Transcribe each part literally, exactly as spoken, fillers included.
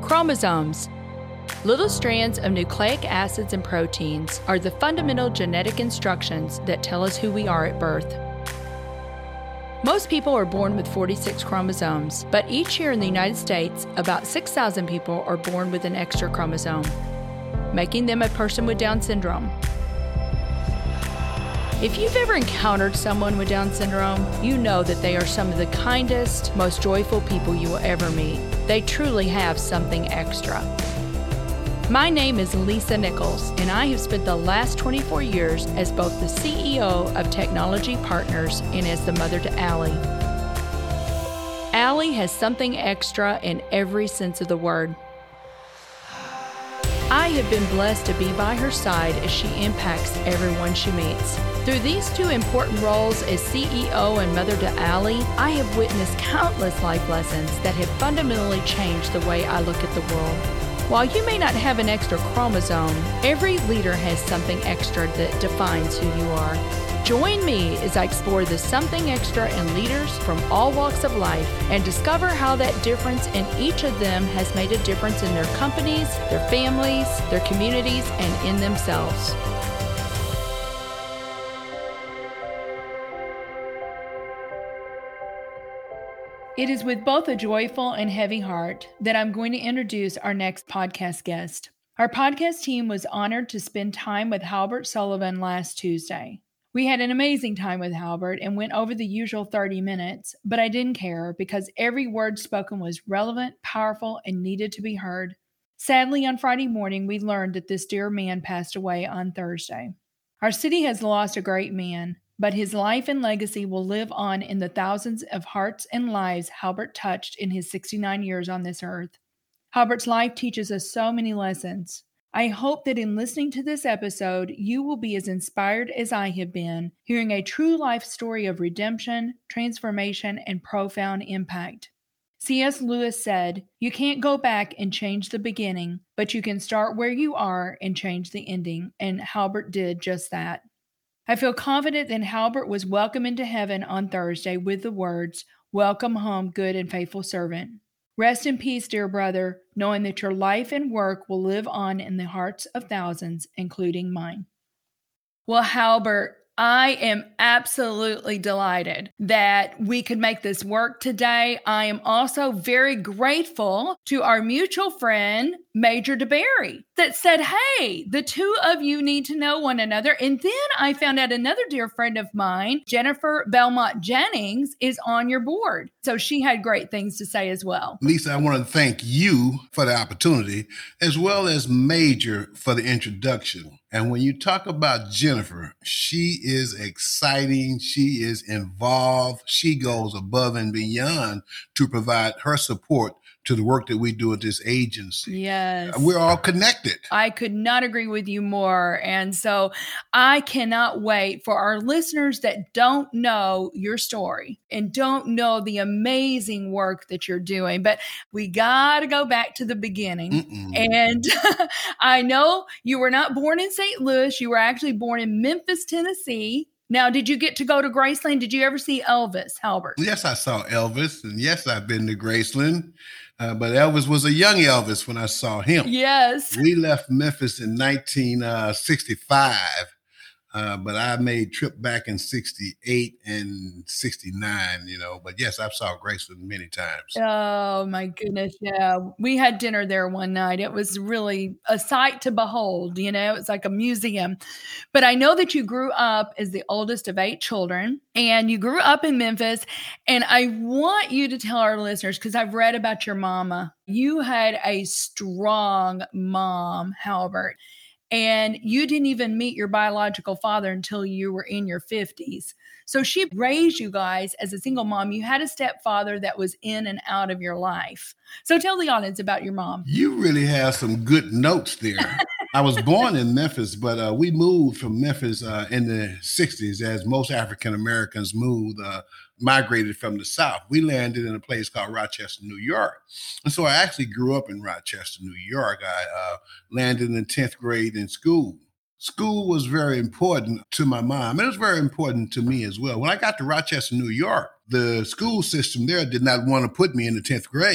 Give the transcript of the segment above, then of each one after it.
Chromosomes. Little strands of nucleic acids and proteins are the fundamental genetic instructions that tell us who we are at birth. Most people are born with forty-six chromosomes, but each year in the United States, about six thousand people are born with an extra chromosome, making them a person with Down syndrome. If you've ever encountered someone with Down syndrome, you know that they are some of the kindest, most joyful people you will ever meet. They truly have something extra. My name is Lisa Nichols, and I have spent the last twenty-four years as both the C E O of Technology Partners and as the mother to Allie. Allie has something extra in every sense of the word. I have been blessed to be by her side as she impacts everyone she meets. Through these two important roles as C E O and mother to Allie, I have witnessed countless life lessons that have fundamentally changed the way I look at the world. While you may not have an extra chromosome, every leader has something extra that defines who you are. Join me as I explore the something extra in leaders from all walks of life and discover how that difference in each of them has made a difference in their companies, their families, their communities, and in themselves. It is with both a joyful and heavy heart that I'm going to introduce our next podcast guest. Our podcast team was honored to spend time with Halbert Sullivan last Tuesday. We had an amazing time with Halbert and went over the usual thirty minutes, but I didn't care because every word spoken was relevant, powerful, and needed to be heard. Sadly, on Friday morning, we learned that this dear man passed away on Thursday. Our city has lost a great man, but his life and legacy will live on in the thousands of hearts and lives Halbert touched in his sixty-nine years on this earth. Halbert's life teaches us so many lessons. I hope that in listening to this episode, you will be as inspired as I have been, hearing a true life story of redemption, transformation, and profound impact. C S Lewis said, "You can't go back and change the beginning, but you can start where you are and change the ending," and Halbert did just that. I feel confident that Halbert was welcomed into heaven on Thursday with the words, "Welcome home, good and faithful servant." Rest in peace, dear brother, knowing that your life and work will live on in the hearts of thousands, including mine. Well, Halbert, I am absolutely delighted that we could make this work today. I am also very grateful to our mutual friend, Major DeBerry, that said, hey, the two of you need to know one another. And then I found out another dear friend of mine, Jennifer Belmont Jennings, is on your board. So she had great things to say as well. Lisa, I want to thank you for the opportunity, as well as Major for the introduction. And when you talk about Jennifer, she is exciting. She is involved. She goes above and beyond to provide her support to the work that we do at this agency. Yes. We're all connected. I could not agree with you more. And so I cannot wait for our listeners that don't know your story and don't know the amazing work that you're doing. But we got to go back to the beginning. Mm-mm. And I know you were not born in Saint Louis. You were actually born in Memphis, Tennessee. Now, did you get to go to Graceland? Did you ever see Elvis, Halbert? Yes, I saw Elvis. And yes, I've been to Graceland. Uh, but Elvis was a young Elvis when I saw him. Yes. We left Memphis in nineteen sixty-five, uh, but I made trip back in sixty-eight and sixty-nine, you know. But yes, I saw Graceland many times. Oh, my goodness. Yeah. We had dinner there one night. It was really a sight to behold, you know. It's like a museum. But I know that you grew up as the oldest of eight children. And you grew up in Memphis, and I want you to tell our listeners, because I've read about your mama. You had a strong mom, Halbert, and you didn't even meet your biological father until you were in your fifties. So she raised you guys as a single mom. You had a stepfather that was in and out of your life. So tell the audience about your mom. You really have some good notes there. I was born in Memphis, but uh, we moved from Memphis uh, in the sixties, as most African Americans moved, uh, migrated from the South. We landed in a place called Rochester, New York. And so I actually grew up in Rochester, New York. I uh, landed in tenth grade in school. School was very important to my mom. It was very important to me as well. When I got to Rochester, New York, the school system there did not want to put me in the tenth grade.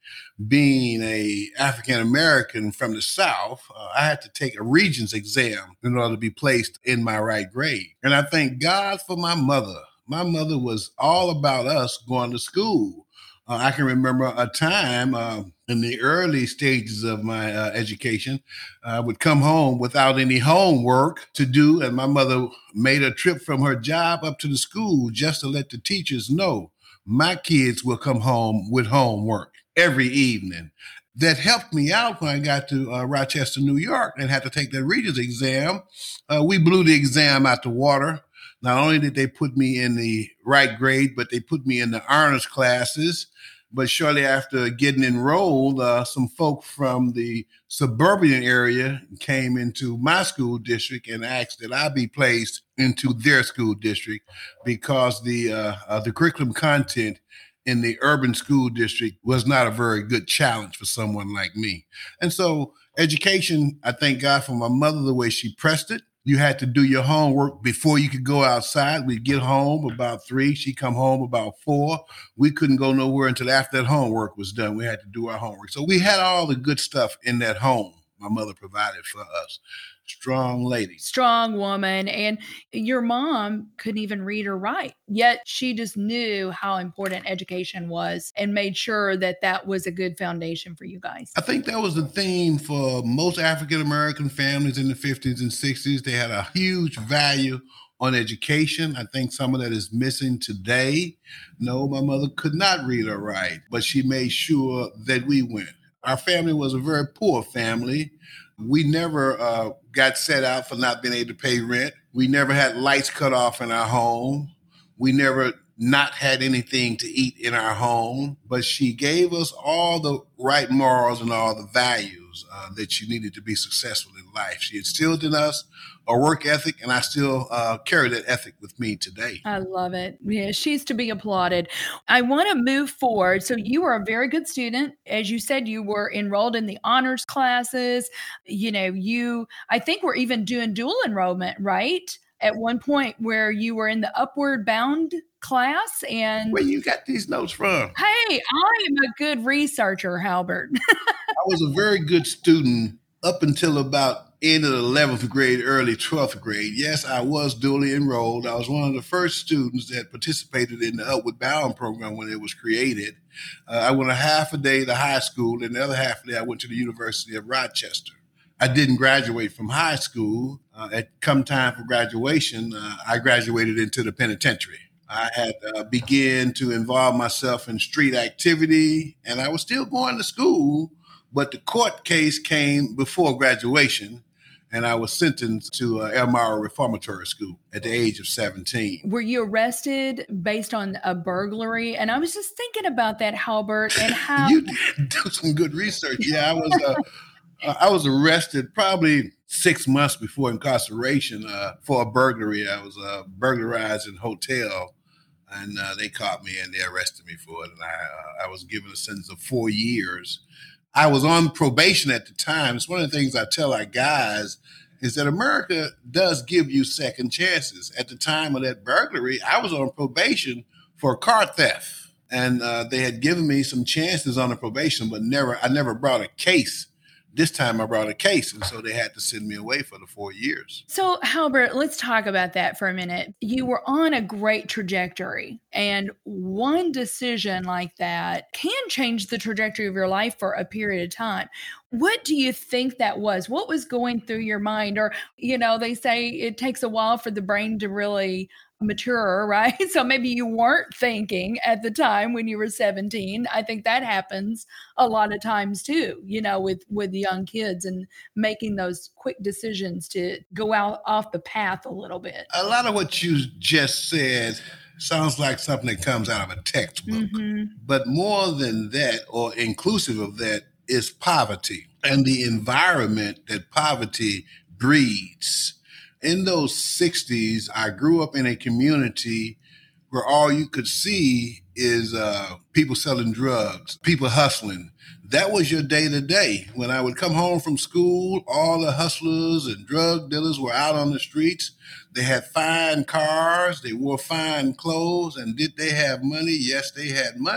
being a African American from the South, uh, I had to take a Regents exam in order to be placed in my right grade. And I thank God for my mother. My mother was all about us going to school. Uh, I can remember a time uh, in the early stages of my uh, education, I would come home without any homework to do, and my mother made a trip from her job up to the school just to let the teachers know my kids will come home with homework every evening. That helped me out when I got to uh, Rochester, New York, and had to take the Regents exam. Uh, we blew the exam out the water. Not only did they put me in the right grade, but they put me in the honors classes. But shortly after getting enrolled, uh, some folk from the suburban area came into my school district and asked that I be placed into their school district because the uh, uh, the curriculum content in the urban school district was not a very good challenge for someone like me. And so education, I thank God for my mother, the way she pressed it. You had to do your homework before you could go outside. We'd get home about three. She'd come home about four. We couldn't go nowhere until after that homework was done. We had to do our homework. So we had all the good stuff in that home my mother provided for us. Strong lady. Strong woman. And your mom couldn't even read or write, yet she just knew how important education was and made sure that that was a good foundation for you guys. I think that was the theme for most African-American families in the fifties and sixties. They had a huge value on education. I think some of that is missing today. No, my mother could not read or write, but she made sure that we went. Our family was a very poor family. We never uh, got set out for not being able to pay rent. We never had lights cut off in our home. We never not had anything to eat in our home. But she gave us all the right morals and all the values uh, that you needed to be successful in life. She instilled in us a work ethic, and I still uh, carry that ethic with me today. I love it. Yeah, she's to be applauded. I want to move forward. So you were a very good student. As you said, you were enrolled in the honors classes. You know, you, I think we're even doing dual enrollment, right? At one point where you were in the Upward Bound class. And where you got these notes from? Hey, I am a good researcher, Halbert. I was a very good student up until about end of the eleventh grade, early twelfth grade. Yes, I was dually enrolled. I was one of the first students that participated in the Upward Bound program when it was created. Uh, I went a half a day to high school, and the other half a day I went to the University of Rochester. I didn't graduate from high school. Uh, at come time for graduation, uh, I graduated into the penitentiary. I had uh, began to involve myself in street activity, and I was still going to school, but the court case came before graduation, and I was sentenced to uh, Elmira Reformatory School at the age of seventeen. Were you arrested based on a burglary? And I was just thinking about that, Halbert, and how you did do some good research. Yeah, I was. Uh, uh, I was arrested probably six months before incarceration uh, for a burglary. I was uh, burglarized in a hotel, and uh, they caught me and they arrested me for it. And I, uh, I was given a sentence of four years. I was on probation at the time. It's one of the things I tell our guys is that America does give you second chances. At the time of that burglary, I was on probation for car theft, and uh, they had given me some chances on the probation, but never, I never brought a case. This time I brought a case, and so they had to send me away for the four years. So, Halbert, let's talk about that for a minute. You were on a great trajectory, and one decision like that can change the trajectory of your life for a period of time. What do you think that was? What was going through your mind? Or, you know, they say it takes a while for the brain to really mature, right? So maybe you weren't thinking at the time when you were seventeen. I think that happens a lot of times too, you know, with, with young kids and making those quick decisions to go out off the path a little bit. A lot of what you just said sounds like something that comes out of a textbook. Mm-hmm. But more than that, or inclusive of that, is poverty and the environment that poverty breeds. In those sixties, I grew up in a community where all you could see is uh, people selling drugs, people hustling. That was your day to day. When I would come home from school, all the hustlers and drug dealers were out on the streets. They had fine cars, they wore fine clothes, and did they have money? Yes, they had money.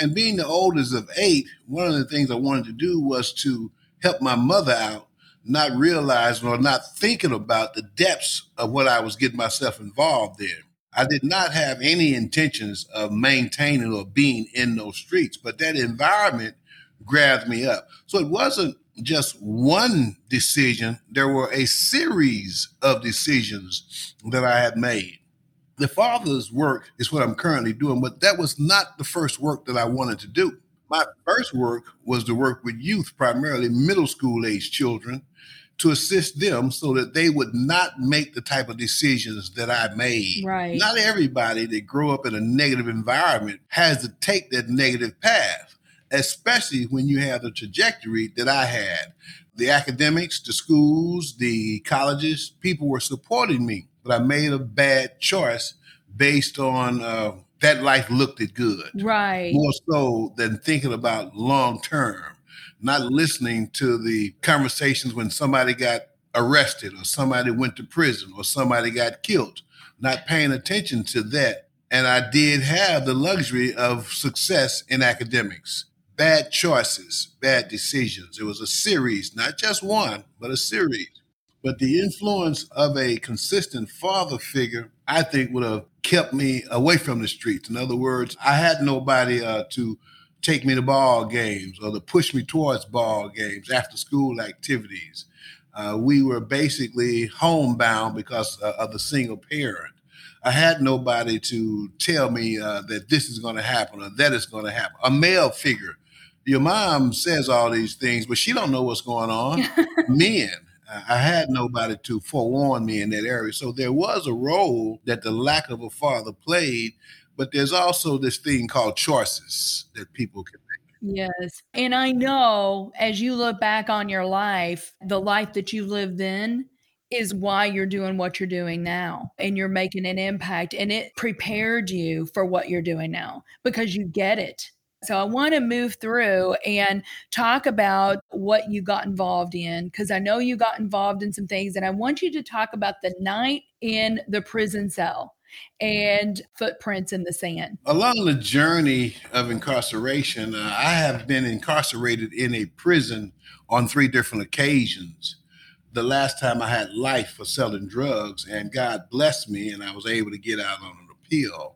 And being the oldest of eight, one of the things I wanted to do was to help my mother out, not realizing or not thinking about the depths of what I was getting myself involved in. I did not have any intentions of maintaining or being in those streets, but that environment grabbed me up. So it wasn't just one decision. There were a series of decisions that I had made. The Father's work is what I'm currently doing, but that was not the first work that I wanted to do. My first work was to work with youth, primarily middle school age children, to assist them so that they would not make the type of decisions that I made. Right. Not everybody that grew up in a negative environment has to take that negative path, especially when you have the trajectory that I had. The academics, the schools, the colleges, people were supporting me, but I made a bad choice based on uh, that life looked it good. Right. More so than thinking about long term. Not listening to the conversations when somebody got arrested or somebody went to prison or somebody got killed, not paying attention to that. And I did have the luxury of success in academics. Bad choices, bad decisions. It was a series, not just one, but a series. But the influence of a consistent father figure, I think, would have kept me away from the streets. In other words, I had nobody uh, to take me to ball games or to push me towards ball games, after school activities. Uh, we were basically homebound because uh, of the single parent. I had nobody to tell me uh, that this is going to happen or that is going to happen. A male figure. Your mom says all these things, but she don't know what's going on. Men. I had nobody to forewarn me in that area. So there was a role that the lack of a father played, but there's also this thing called choices that people can make. Yes. And I know as you look back on your life, the life that you lived then is why you're doing what you're doing now and you're making an impact, and it prepared you for what you're doing now because you get it. So I want to move through and talk about what you got involved in, because I know you got involved in some things, and I want you to talk about the night in the prison cell and footprints in the sand. Along the journey of incarceration, uh, I have been incarcerated in a prison on three different occasions. The last time I had life for selling drugs, and God blessed me, and I was able to get out on an appeal.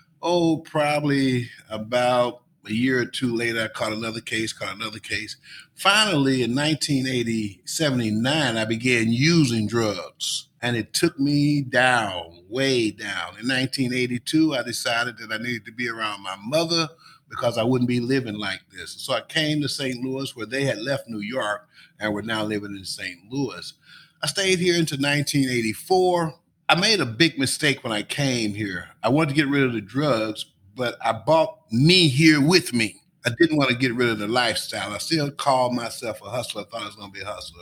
Oh, probably about a year or two later, I caught another case, caught another case. Finally, in nineteen eighty, seventy-nine, I began using drugs, and it took me down, way down. In nineteen eighty-two, I decided that I needed to be around my mother because I wouldn't be living like this. So I came to Saint Louis, where they had left New York and were now living in Saint Louis. I stayed here until nineteen eighty-four. I made a big mistake when I came here. I wanted to get rid of the drugs, but I brought me here with me. I didn't want to get rid of the lifestyle. I still called myself a hustler. I thought I was going to be a hustler.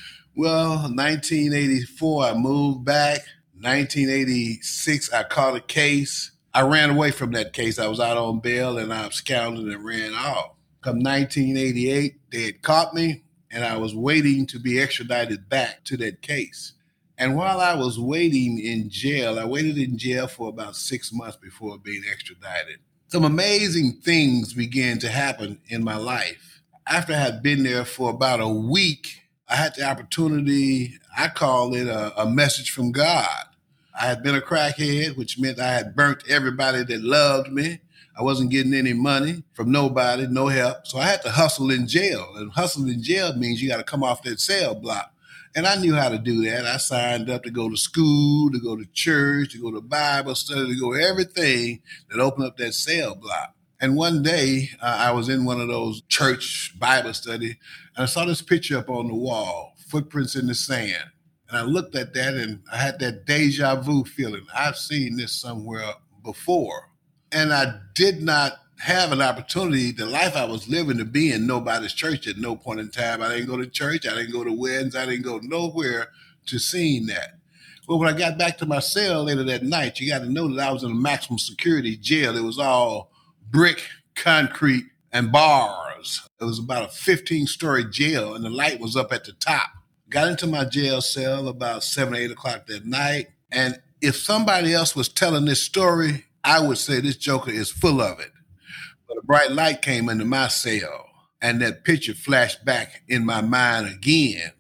Well, nineteen eighty-four, I moved back. nineteen eighty-six, I caught a case. I ran away from that case. I was out on bail and I absconded and ran off. Come nineteen eighty-eight, they had caught me and I was waiting to be extradited back to that case. And while I was waiting in jail, I waited in jail for about six months before being extradited. Some amazing things began to happen in my life. After I had been there for about a week, I had the opportunity, I call it a, a message from God. I had been a crackhead, which meant I had burnt everybody that loved me. I wasn't getting any money from nobody, no help. So I had to hustle in jail. And hustle in jail means you got to come off that cell block. And I knew how to do that. I signed up to go to school, to go to church, to go to Bible study, to go everything that opened up that cell block. And one day uh, I was in one of those church Bible study, and I saw this picture up on the wall, footprints in the sand. And I looked at that and I had that deja vu feeling. I've seen this somewhere before. And I did not have an opportunity, the life I was living, to be in nobody's church at no point in time. I didn't go to church. I didn't go to weddings. I didn't go nowhere to seeing that. Well, when I got back to my cell later that night, you got to know that I was in a maximum security jail. It was all brick, concrete, and bars. It was about a fifteen-story jail, and the light was up at the top. Got into my jail cell about seven, eight o'clock that night, and if somebody else was telling this story, I would say this joker is full of it. But a bright light came into my cell, and that picture flashed back in my mind again.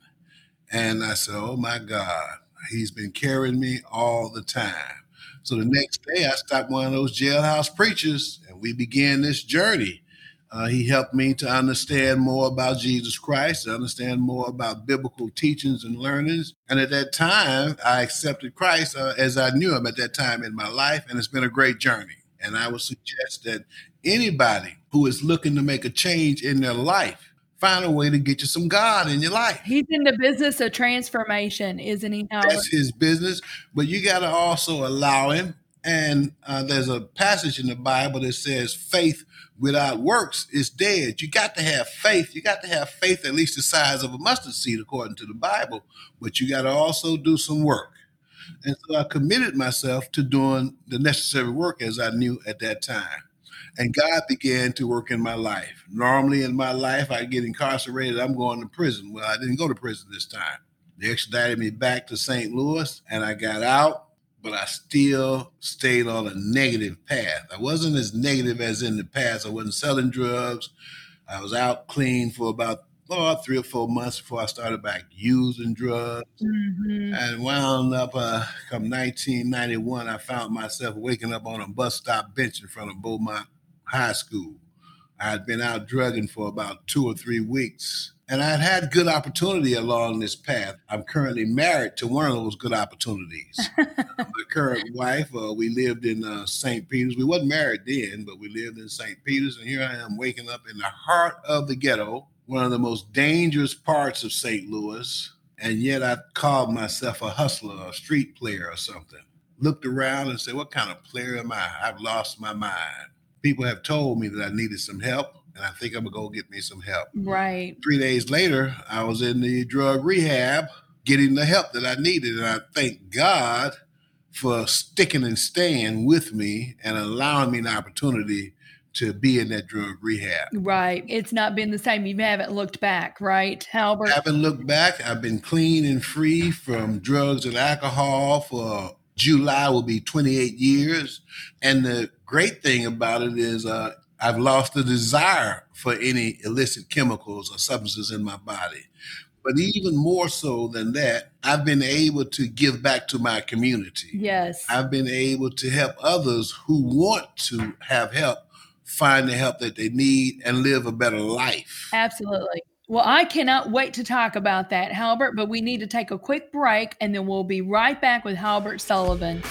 And I said, oh my God, he's been carrying me all the time. So the next day, I stopped one of those jailhouse preachers, and we began this journey. Uh, he helped me to understand more about Jesus Christ, to understand more about biblical teachings and learnings. And at that time, I accepted Christ uh, as I knew him at that time in my life, and it's been a great journey. And I would suggest that anybody who is looking to make a change in their life, find a way to get you some God in your life. He's in the business of transformation, isn't he, Howard? That's his business, but you got to also allow him. And uh, there's a passage in the Bible that says faith without works is dead. You got to have faith. You got to have faith at least the size of a mustard seed, according to the Bible, but you got to also do some work. And so I committed myself to doing the necessary work as I knew at that time. And God began to work in my life. Normally in my life, I get incarcerated, I'm going to prison. Well, I didn't go to prison this time. They extradited me back to Saint Louis, and I got out, but I still stayed on a negative path. I wasn't as negative as in the past. I wasn't selling drugs. I was out clean for about oh, three or four months before I started back using drugs. Mm-hmm. And wound up, uh, come nineteen ninety-one, I found myself waking up on a bus stop bench in front of Beaumont High School. I had been out drugging for about two or three weeks, and I'd had good opportunity along this path. I'm currently married to one of those good opportunities. My current wife, uh, we lived in uh, Saint Peter's. We wasn't married then, but we lived in Saint Peter's, and here I am waking up in the heart of the ghetto, one of the most dangerous parts of Saint Louis, and yet I called myself a hustler, a street player or something. Looked around and said, what kind of player am I? I've lost my mind. People have told me that I needed some help, and I think I'm going to go get me some help. Right. Three days later, I was in the drug rehab getting the help that I needed, and I thank God for sticking and staying with me and allowing me an opportunity to be in that drug rehab. Right. It's not been the same. You haven't looked back, right, Halbert? I haven't looked back. I've been clean and free from drugs and alcohol for July will be twenty-eight years. And the great thing about it is uh, I've lost the desire for any illicit chemicals or substances in my body. But even more so than that, I've been able to give back to my community. Yes. I've been able to help others who want to have help find the help that they need and live a better life. Absolutely. Well, I cannot wait to talk about that, Halbert, but we need to take a quick break, and then we'll be right back with Halbert Sullivan.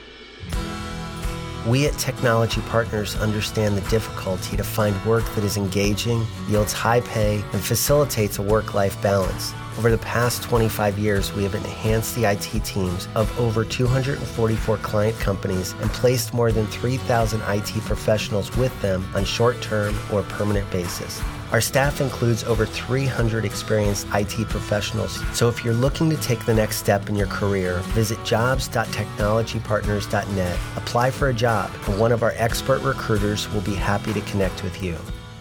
We at Technology Partners understand the difficulty to find work that is engaging, yields high pay, and facilitates a work-life balance. Over the past twenty-five years, we have enhanced the I T teams of over two hundred forty-four client companies and placed more than three thousand I T professionals with them on short-term or permanent basis. Our staff includes over three hundred experienced I T professionals. So if you're looking to take the next step in your career, visit jobs dot technology partners dot net, apply for a job, and one of our expert recruiters will be happy to connect with you.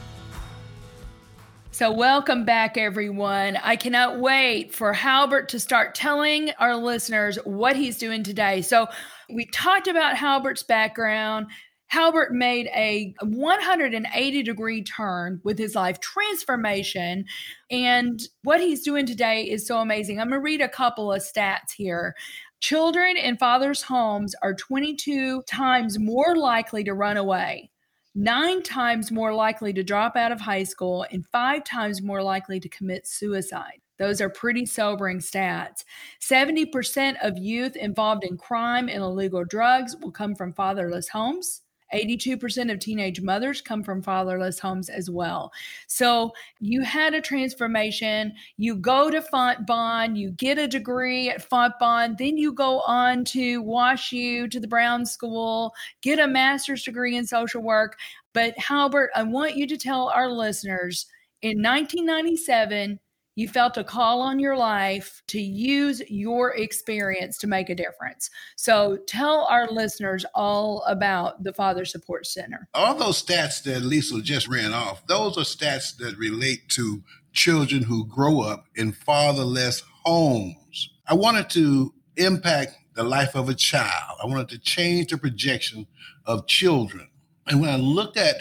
So welcome back, everyone. I cannot wait for Halbert to start telling our listeners what he's doing today. So we talked about Halbert's background. Halbert made a one hundred eighty degree turn with his life transformation. And what he's doing today is so amazing. I'm going to read a couple of stats here. Children in fathers' homes are twenty-two times more likely to run away, nine times more likely to drop out of high school, and five times more likely to commit suicide. Those are pretty sobering stats. seventy percent of youth involved in crime and illegal drugs will come from fatherless homes. eighty-two percent of teenage mothers come from fatherless homes as well. So you had a transformation. You go to Fontbonne, you get a degree at Fontbonne, then you go on to WashU, to the Brown School, get a master's degree in social work. But Halbert, I want you to tell our listeners, in nineteen ninety-seven, you felt a call on your life to use your experience to make a difference. So tell our listeners all about the Father Support Center. All those stats that Lisa just ran off, those are stats that relate to children who grow up in fatherless homes. I wanted to impact the life of a child. I wanted to change the projection of children. And when I looked at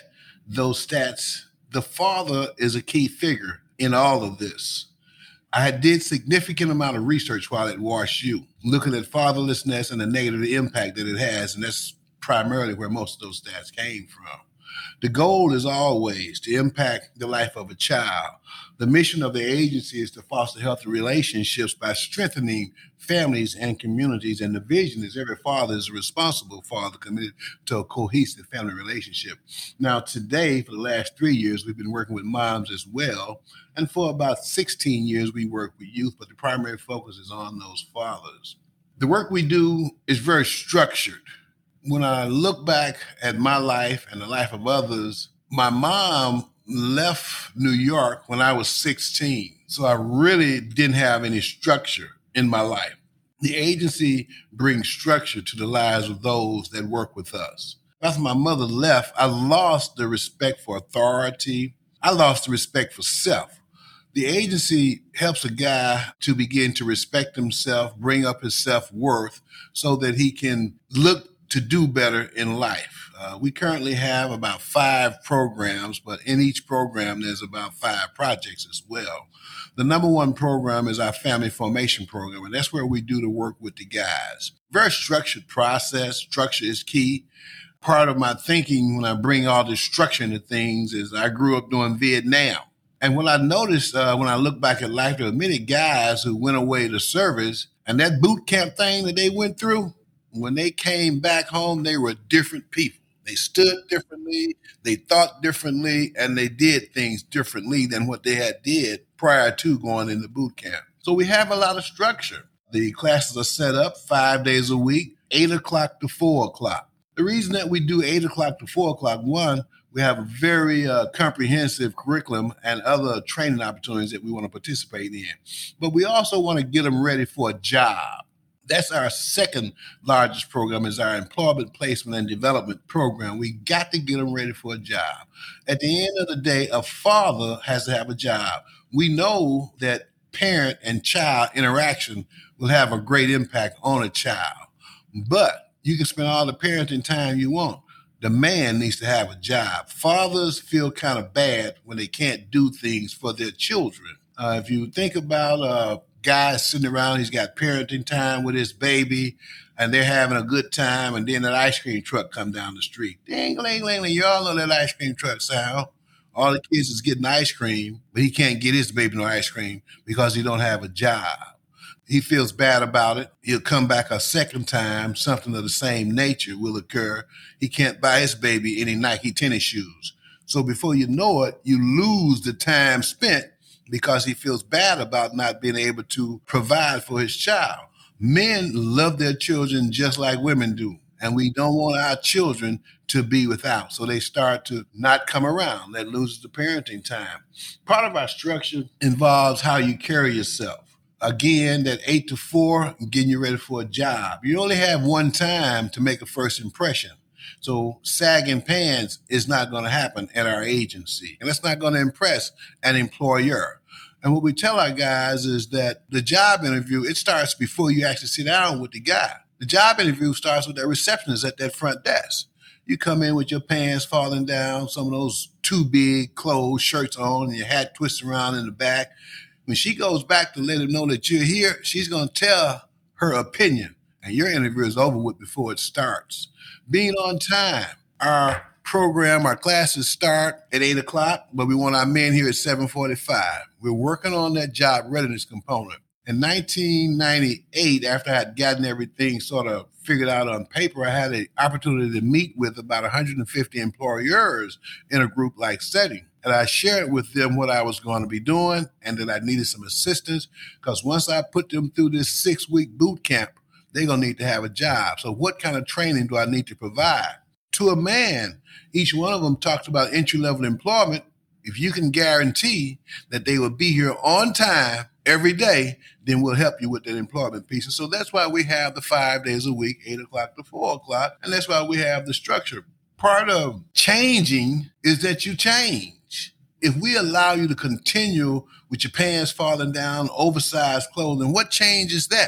those stats, the father is a key figure in all of this. I did significant amount of research while at WashU, looking at fatherlessness and the negative impact that it has, and that's primarily where most of those stats came from. The goal is always to impact the life of a child. The mission of the agency is to foster healthy relationships by strengthening families and communities, and the vision is every father is a responsible father committed to a cohesive family relationship. Now, today, for the last three years, we've been working with moms as well, and for about sixteen years, we work with youth, but the primary focus is on those fathers. The work we do is very structured. When I look back at my life and the life of others, my mom left New York when I was sixteen. So I really didn't have any structure in my life. The agency brings structure to the lives of those that work with us. After my mother left, I lost the respect for authority. I lost the respect for self. The agency helps a guy to begin to respect himself, bring up his self-worth so that he can look to do better in life. Uh, we currently have about five programs, but in each program, there's about five projects as well. The number one program is our family formation program, and that's where we do the work with the guys. Very structured process. Structure is key. Part of my thinking when I bring all this structure into things is I grew up doing Vietnam. And what I noticed uh, when I look back at life, there were many guys who went away to service, and that boot camp thing that they went through, when they came back home, they were different people. They stood differently, they thought differently, and they did things differently than what they had did prior to going into boot camp. So we have a lot of structure. The classes are set up five days a week, eight o'clock to four o'clock. The reason that we do eight o'clock to four o'clock, one, we have a very uh, comprehensive curriculum and other training opportunities that we want to participate in. But we also want to get them ready for a job. That's our second largest program, is our employment placement and development program. We got to get them ready for a job. At the end of the day, a father has to have a job. We know that parent and child interaction will have a great impact on a child, but you can spend all the parenting time you want. The man needs to have a job. Fathers feel kind of bad when they can't do things for their children. Uh, if you think about uh, guy sitting around, he's got parenting time with his baby, and they're having a good time, and then that ice cream truck come down the street. Ding, ling, ling, ling. You all know that ice cream truck sound. All the kids is getting ice cream, but he can't get his baby no ice cream because he don't have a job. He feels bad about it. He'll come back a second time. Something of the same nature will occur. He can't buy his baby any Nike tennis shoes. So before you know it, you lose the time spent because he feels bad about not being able to provide for his child. Men love their children just like women do, and we don't want our children to be without. So they start to not come around. That loses the parenting time. Part of our structure involves how you carry yourself. Again, that eight to four, getting you ready for a job. You only have one time to make a first impression. So sagging pants is not going to happen at our agency. And that's not going to impress an employer. And what we tell our guys is that the job interview, it starts before you actually sit down with the guy. The job interview starts with that receptionist at that front desk. You come in with your pants falling down, some of those too big clothes, shirts on, and your hat twisted around in the back. When she goes back to let him know that you're here, she's going to tell her opinion, and your interview is over with before it starts. Being on time. Our program, our classes start at eight o'clock, but we want our men here at seven forty-five. We're working on that job readiness component. In nineteen ninety-eight, after I had gotten everything sort of figured out on paper, I had an opportunity to meet with about one hundred fifty employers in a group-like setting. And I shared with them what I was going to be doing and that I needed some assistance, because once I put them through this six-week boot camp, they're going to need to have a job. So what kind of training do I need to provide? To a man, each one of them talks about entry-level employment. If you can guarantee that they will be here on time every day, then we'll help you with that employment piece. And so that's why we have the five days a week, eight o'clock to four o'clock, and that's why we have the structure. Part of changing is that you change. If we allow you to continue with your pants falling down, oversized clothing, what change is that?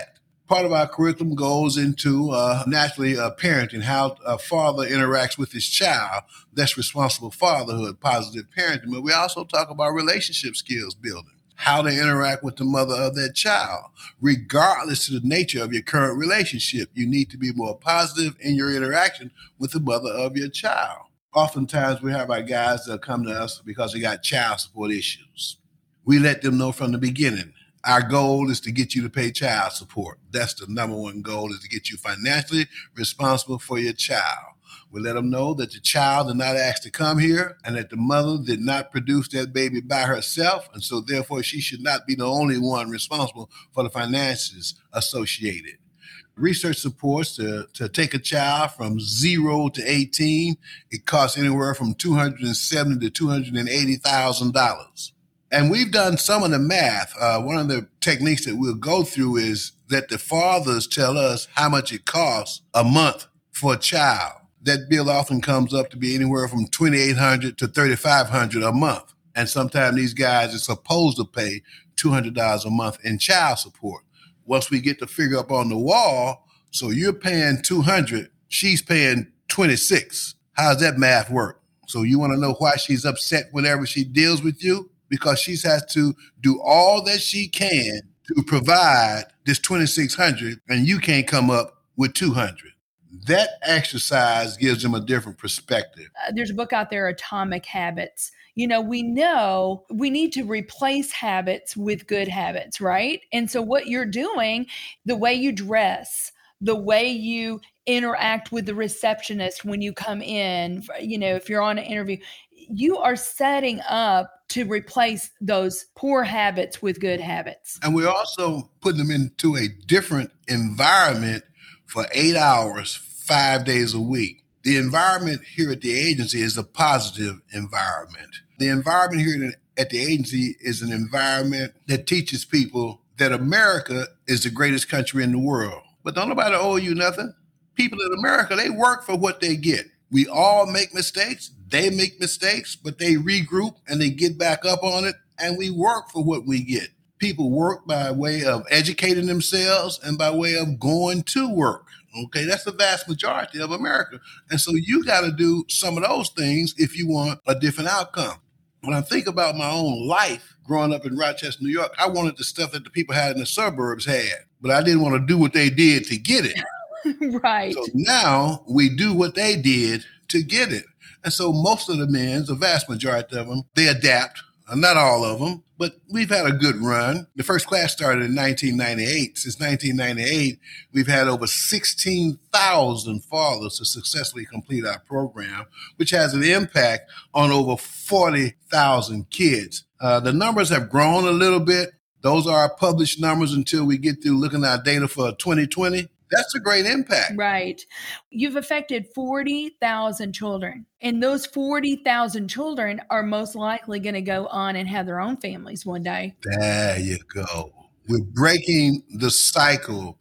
Part of our curriculum goes into uh, naturally uh, parenting, how a father interacts with his child. That's responsible fatherhood, positive parenting. But we also talk about relationship skills building, how to interact with the mother of that child. Regardless of the nature of your current relationship, you need to be more positive in your interaction with the mother of your child. Oftentimes we have our guys that come to us because they got child support issues. We let them know from the beginning, our goal is to get you to pay child support. That's the number one goal, is to get you financially responsible for your child. We let them know that the child did not ask to come here and that the mother did not produce that baby by herself. And so therefore she should not be the only one responsible for the finances associated. Research supports to, to take a child from zero to eighteen, it costs anywhere from two hundred seventy thousand to two hundred eighty thousand dollars. And we've done some of the math. Uh, one of the techniques that we'll go through is that the fathers tell us how much it costs a month for a child. That bill often comes up to be anywhere from twenty-eight hundred dollars to thirty-five hundred dollars a month. And sometimes these guys are supposed to pay two hundred dollars a month in child support. Once we get the figure up on the wall, so you're paying two hundred dollars, she's paying twenty-six dollars. How does that math work? So you want to know why she's upset whenever she deals with you? Because she has to do all that she can to provide this twenty-six hundred dollars, and you can't come up with two hundred dollars. That exercise gives them a different perspective. Uh, there's a book out there, Atomic Habits. You know, we know we need to replace habits with good habits, right? And so what you're doing, the way you dress, the way you interact with the receptionist when you come in, you know, if you're on an interview, you are setting up to replace those poor habits with good habits. And we're also putting them into a different environment for eight hours, five days a week. The environment here at the agency is a positive environment. The environment here at the agency is an environment that teaches people that America is the greatest country in the world. But don't nobody owe you nothing. People in America, they work for what they get. We all make mistakes. They make mistakes, but they regroup and they get back up on it, and we work for what we get. People work by way of educating themselves and by way of going to work. Okay, that's the vast majority of America. And so you got to do some of those things if you want a different outcome. When I think about my own life growing up in Rochester, New York, I wanted the stuff that the people had in the suburbs had, but I didn't want to do what they did to get it. Right. So now we do what they did to get it. And so most of the men, the vast majority of them, they adapt. Not all of them, but we've had a good run. The first class started in nineteen ninety-eight. Since nineteen ninety-eight, we've had over sixteen thousand fathers to successfully complete our program, which has an impact on over forty thousand kids. Uh, the numbers have grown a little bit. Those are our published numbers until we get through looking at our data for twenty twenty. That's a great impact. Right. You've affected forty thousand children, and those forty thousand children are most likely going to go on and have their own families one day. There you go. We're breaking the cycle.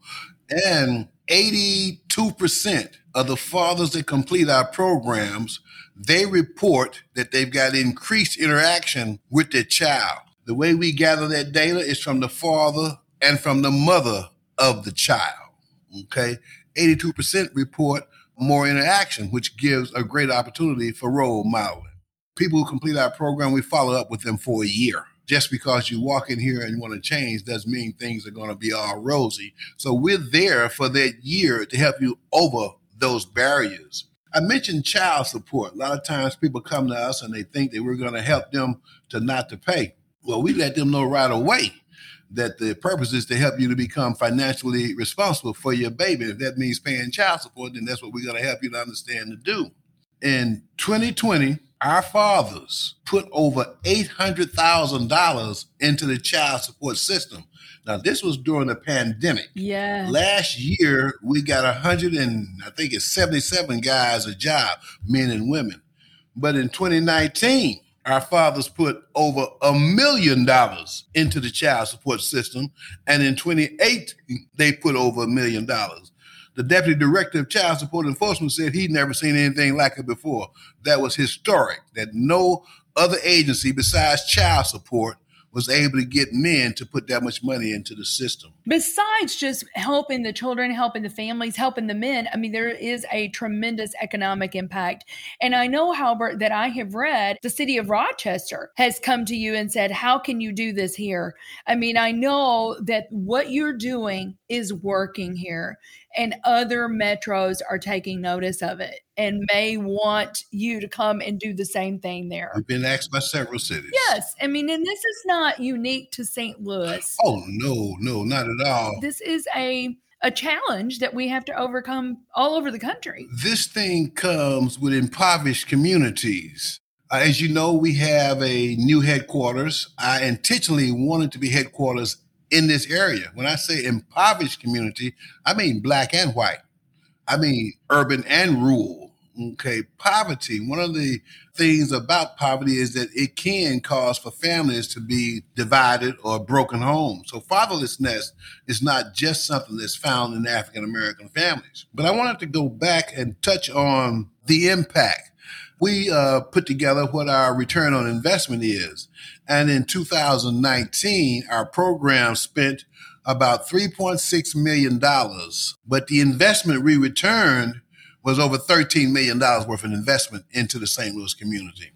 And eighty-two percent of the fathers that complete our programs, they report that they've got increased interaction with their child. The way we gather that data is from the father and from the mother of the child. Okay, eighty-two percent report more interaction, which gives a great opportunity for role modeling. People who complete our program, we follow up with them for a year. Just because you walk in here and want to change doesn't mean things are going to be all rosy. So we're there for that year to help you over those barriers. I mentioned child support. A lot of times people come to us and they think that we're going to help them to not to pay. Well, we let them know right away that the purpose is to help you to become financially responsible for your baby. If that means paying child support, then that's what we're going to help you to understand to do. In twenty twenty, our fathers put over eight hundred thousand dollars into the child support system. Now, this was during the pandemic. Yeah. Last year, we got one hundred and I think it's seventy-seven guys a job, men and women. But in twenty nineteen, our fathers put over a million dollars into the child support system. And in twenty eighteen, they put over a million dollars. The Deputy Director of Child Support Enforcement said he'd never seen anything like it before. That was historic, that no other agency besides child support was able to get men to put that much money into the system. Besides just helping the children, helping the families, helping the men, I mean, there is a tremendous economic impact. And I know, Halbert, that I have read the city of Rochester has come to you and said, how can you do this here? I mean, I know that what you're doing is working here, and other metros are taking notice of it and may want you to come and do the same thing there. We've been asked by several cities. Yes. I mean, and this is not unique to Saint Louis. Oh, no, no, not at all. This is a a challenge that we have to overcome all over the country. This thing comes with impoverished communities. Uh, as you know, we have a new headquarters. I intentionally wanted to be headquarters in this area. When I say impoverished community, I mean black and white. I mean urban and rural. Okay, poverty. One of the things about poverty is that it can cause for families to be divided or broken homes. So fatherlessness is not just something that's found in African American families. But I wanted to go back and touch on the impact. We uh, put together what our return on investment is. And in two thousand nineteen, our program spent about three point six million dollars. But the investment we returned was over thirteen million dollars worth of investment into the Saint Louis community.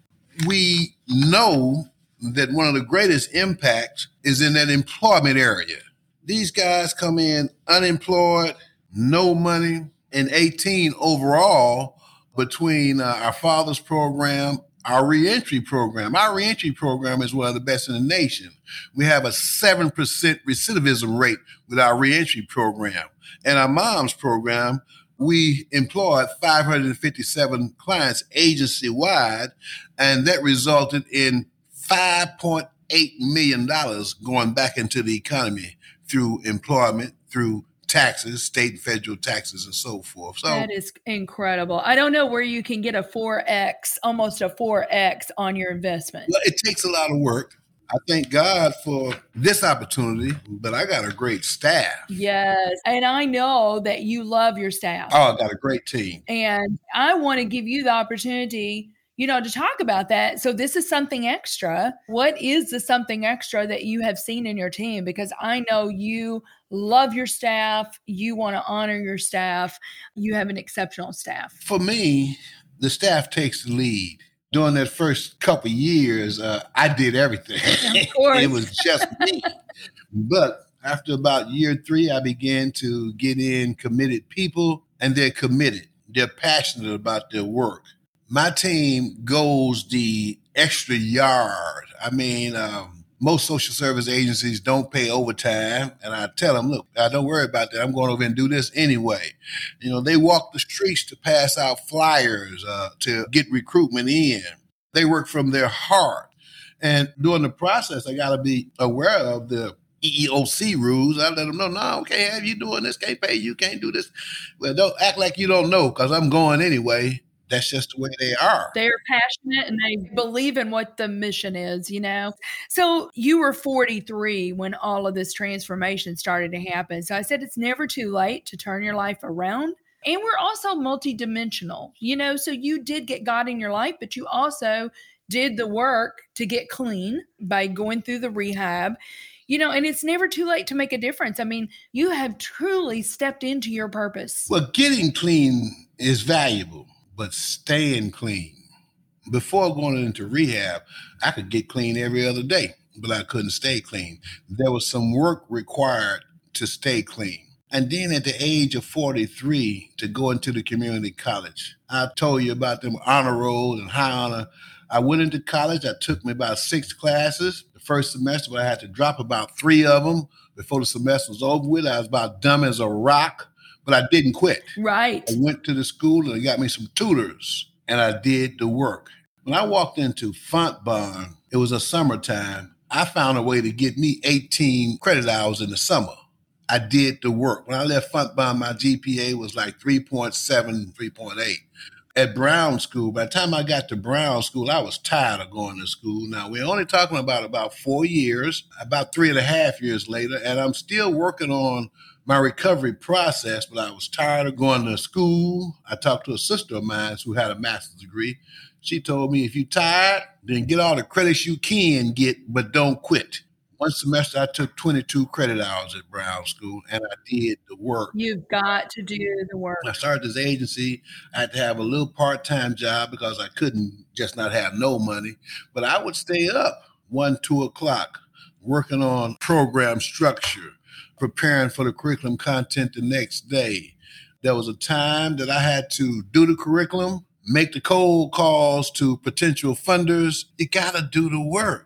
We know that one of the greatest impacts is in that employment area. These guys come in unemployed, no money, and eighteen overall between uh, our Fathers program, our reentry program. Our reentry program is one of the best in the nation. We have a seven percent recidivism rate with our reentry program. And our Moms program, we employed five hundred fifty-seven clients agency-wide, and that resulted in five point eight million dollars going back into the economy through employment, through taxes, state and federal taxes, and so forth. So that is incredible. I don't know where you can get a four X, almost a four X on your investment. Well, it takes a lot of work. I thank God for this opportunity, but I got a great staff. Yes. And I know that you love your staff. Oh, I got a great team. And I want to give you the opportunity, you know, to talk about that. So this is something extra. What is the something extra that you have seen in your team? Because I know you love your staff. You want to honor your staff. You have an exceptional staff. For me, the staff takes the lead. During that first couple of years, uh, I did everything. Of course. It was just me. But after about year three, I began to get in committed people, and they're committed. They're passionate about their work. My team goes the extra yard. I mean, um, most social service agencies don't pay overtime. And I tell them, look, I don't worry about that. I'm going over and do this anyway. You know, they walk the streets to pass out flyers, uh, to get recruitment in. They work from their heart. And during the process, I got to be aware of the E E O C rules. I let them know, no, can't have you doing this, can't pay you, can't do this. Well, don't act like you don't know, because I'm going anyway. That's just the way they are. They're passionate and they believe in what the mission is, you know? So you were forty-three when all of this transformation started to happen. So I said, it's never too late to turn your life around. And we're also multidimensional, you know? So you did get God in your life, but you also did the work to get clean by going through the rehab. You know, and it's never too late to make a difference. I mean, you have truly stepped into your purpose. Well, getting clean is valuable, but staying clean. Before going into rehab, I could get clean every other day, but I couldn't stay clean. There was some work required to stay clean. And then at the age of forty-three, to go into the community college. I told you about them honor rolls and high honor. I went into college. I took me about six classes. The first semester, but I had to drop about three of them before the semester was over with. I was about dumb as a rock. But I didn't quit. Right. I went to the school and I got me some tutors, and I did the work. When I walked into Fontbonne, it was a summertime. I found a way to get me eighteen credit hours in the summer. I did the work. When I left Fontbonne, my G P A was like three point seven, three point eight. At Brown School, by the time I got to Brown School, I was tired of going to school. Now, we're only talking about about four years, about three and a half years later, and I'm still working on my recovery process, but I was tired of going to school. I talked to a sister of mine who had a master's degree. She told me, if you're tired, then get all the credits you can get, but don't quit. One semester, I took twenty-two credit hours at Brown School, and I did the work. You've got to do the work. I started this agency. I had to have a little part-time job because I couldn't just not have no money. But I would stay up one, two o'clock working on program structure, preparing for the curriculum content the next day. There was a time that I had to do the curriculum, make the cold calls to potential funders. You got to do the work.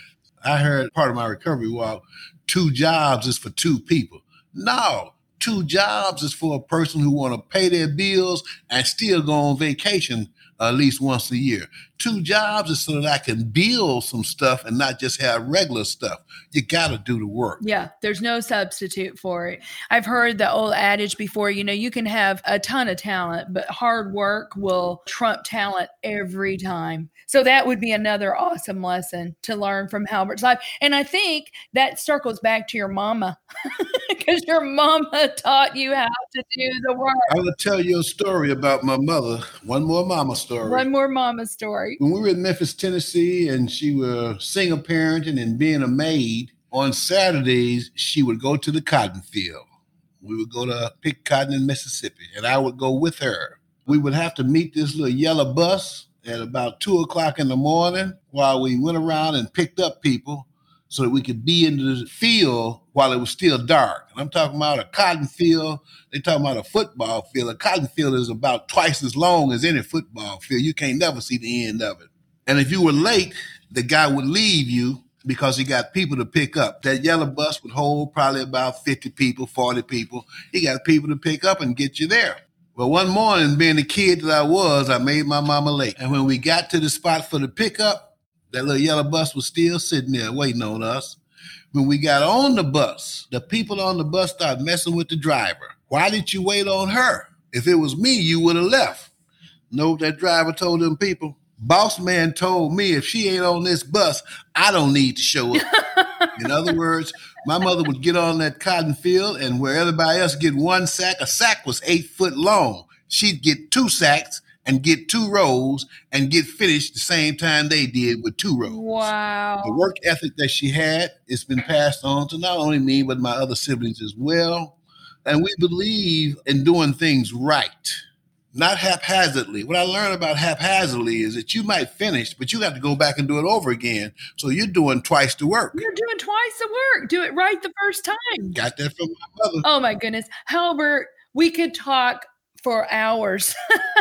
I heard part of my recovery walk, two jobs is for two people. No, two jobs is for a person who want to pay their bills and still go on vacation at least once a year. Two jobs is so that I can build some stuff and not just have regular stuff. You got to do the work. Yeah, there's no substitute for it. I've heard the old adage before, you know, you can have a ton of talent, but hard work will trump talent every time. So that would be another awesome lesson to learn from Halbert's life. And I think that circles back to your mama, because your mama taught you how to do the work. I will tell you a story about my mother. One more mama story. One more mama story. When we were in Memphis, Tennessee, and she was single parenting and being a maid, on Saturdays, she would go to the cotton field. We would go to pick cotton in Mississippi, and I would go with her. We would have to meet this little yellow bus at about two o'clock in the morning while we went around and picked up people so that we could be in the field while it was still dark. And I'm talking about a cotton field. They're talking about a football field. A cotton field is about twice as long as any football field. You can't never see the end of it. And if you were late, the guy would leave you because he got people to pick up. That yellow bus would hold probably about fifty people, forty people. He got people to pick up and get you there. Well, one morning, being the kid that I was, I made my mama late. And when we got to the spot for the pickup, that little yellow bus was still sitting there waiting on us. When we got on the bus, the people on the bus started messing with the driver. Why did you wait on her? If it was me, you would have left. No, that driver told them people, boss man told me if she ain't on this bus, I don't need to show up. In other words, my mother would get on that cotton field, and where everybody else get one sack, a sack was eight foot long. She'd get two sacks and get two rows and get finished the same time they did with two rows. Wow. The work ethic that she had, it's been passed on to not only me, but my other siblings as well. And we believe in doing things right, not haphazardly. What I learned about haphazardly is that you might finish, but you got to go back and do it over again. So you're doing twice the work. You're doing twice the work. Do it right the first time. Got that from my mother. Oh, my goodness. Halbert, we could talk for hours.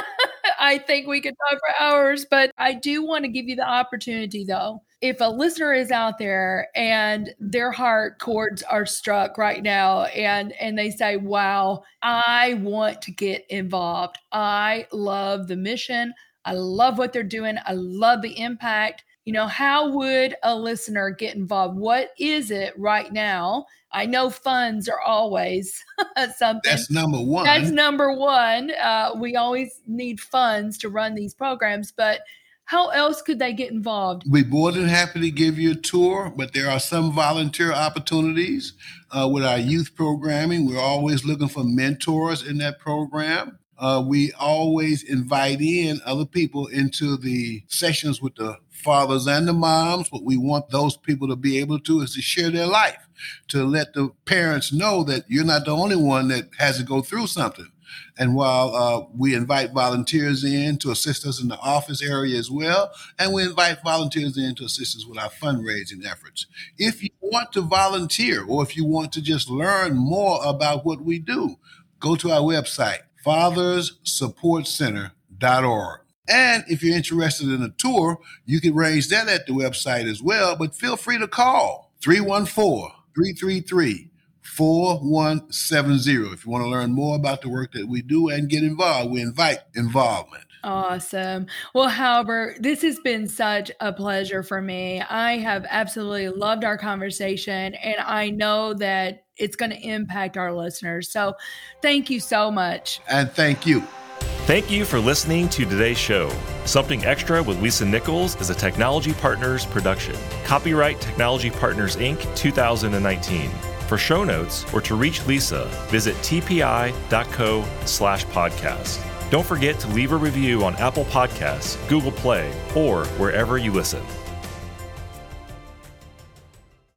I think we could talk for hours, but I do want to give you the opportunity, though. If a listener is out there and their heart chords are struck right now and, and they say, wow, I want to get involved. I love the mission. I love what they're doing. I love the impact. You know, how would a listener get involved? What is it right now? I know funds are always something. That's number one. That's number one. Uh, we always need funds to run these programs, but how else could they get involved? We're more than happy to give you a tour, but there are some volunteer opportunities uh, with our youth programming. We're always looking for mentors in that program. Uh, we always invite in other people into the sessions with the fathers and the moms. What we want those people to be able to is to share their life, to let the parents know that you're not the only one that has to go through something. And while uh, we invite volunteers in to assist us in the office area as well, and we invite volunteers in to assist us with our fundraising efforts. If you want to volunteer or if you want to just learn more about what we do, go to our website, fathers support center dot org. And if you're interested in a tour, you can arrange that at the website as well, but feel free to call three one four, three three three, four one seven zero. If you want to learn more about the work that we do and get involved, we invite involvement. Awesome. Well, Halbert, this has been such a pleasure for me. I have absolutely loved our conversation, and I know that it's going to impact our listeners. So thank you so much. And thank you. Thank you for listening to today's show. Something Extra with Lisa Nichols is a Technology Partners production. Copyright Technology Partners, Incorporated, two thousand nineteen. For show notes or to reach Lisa, visit tpi.co slash podcast. Don't forget to leave a review on Apple Podcasts, Google Play, or wherever you listen.